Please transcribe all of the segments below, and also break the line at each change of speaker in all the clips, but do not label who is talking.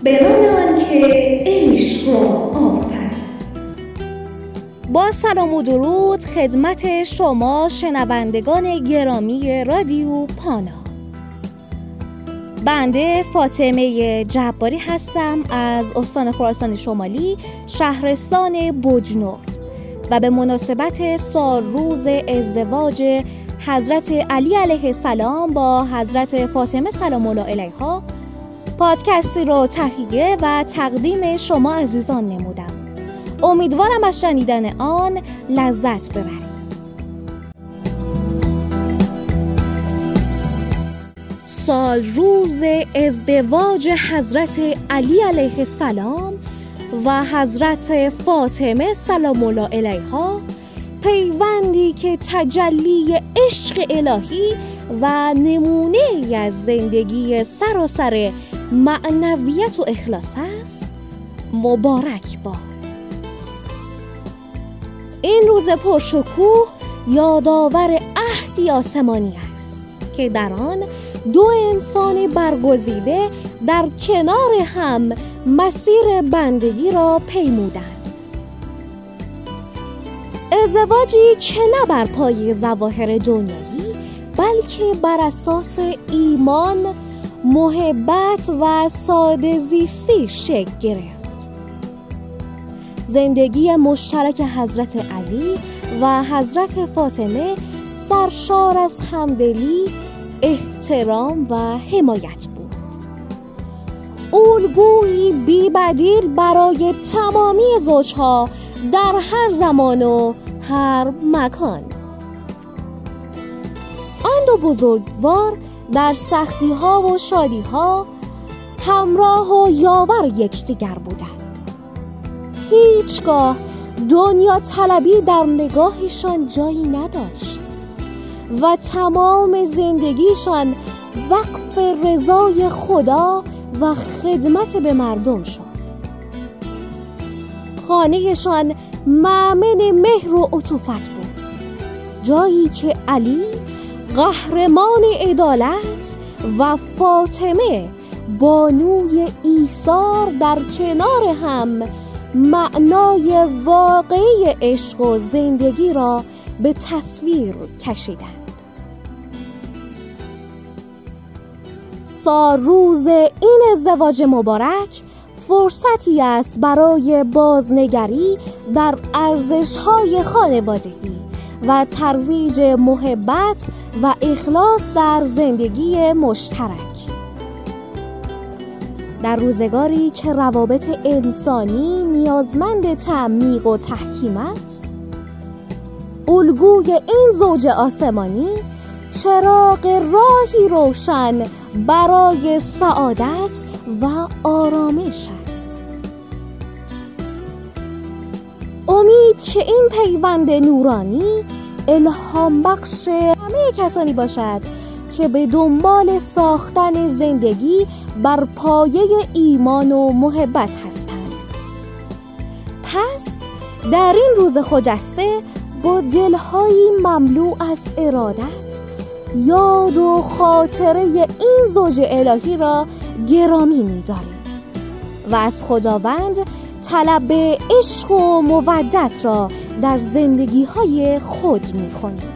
به نام آنکه عشق را آفرید.
با سلام و درود خدمت شما شنوندگان گرامی رادیو پانا. بنده فاطمه جباری هستم از استان خراسان شمالی، شهرستان بجنورد، و به مناسبت سالروز ازدواج حضرت علی علیه السلام با حضرت فاطمه سلام الله علیها پادکستی رو تهیه و تقدیم شما عزیزان نمودم. امیدوارم از شنیدن آن لذت ببرید. سالروز ازدواج حضرت علی علیه السلام و حضرت فاطمه سلام الله علیها، پیوندی که تجلی عشق الهی و نمونه ای از زندگی سراسر معنویت و اخلاص است، مبارک باد. این روز پرشکوه یادآور عهدی آسمانی است که در آن دو انسان برگزیده در کنار هم مسیر بندگی را پیمودند. ازدواجی که نه بر پای ظواهر دنیایی بلکه بر اساس ایمان، محبت و ساده زیستی شکل گرفت. زندگی مشترک حضرت علی و حضرت فاطمه سرشار از همدلی، احترام و حمایت بود. الگویی بی‌بدیل برای تمامی زوجها در هر زمان و هر مکان. آن دو بزرگوار در سختی‌ها و شادی‌ها همراه و یاور یکدیگر بودند. هیچگاه دنیا طلبی در نگاهشان جایی نداشت و تمام زندگیشان وقف رضای خدا و خدمت به مردم شد. خانهشان مأمن مهر و عطوفت بود، جایی که علی قهرمان عدالت و فاطمه بانوی ایثار در کنار هم معنای واقعی عشق و زندگی را به تصویر کشیدند. سالروز این ازدواج مبارک فرصتی است برای بازنگری در ارزش‌های خانوادگی و ترویج محبت و اخلاص در زندگی مشترک. در روزگاری که روابط انسانی نیازمند تعمیق و تحکیم است، الگوی این زوج آسمانی چراغ راهی روشن برای سعادت و آرامش است. امید که این پیوند نورانی الهام بخش همه کسانی باشد که به دنبال ساختن زندگی بر پایه ایمان و محبت هستند. پس در این روز خجسته با دلهایی مملو از ارادت یاد و خاطره این زوج الهی را گرامی می‌داریم و از خداوند طلب عشق و مودت را در زندگی‌های خود می‌کنیم.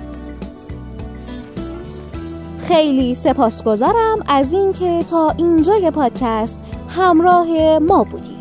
خیلی سپاسگزارم از اینکه تا اینجای پادکست همراه ما بودید.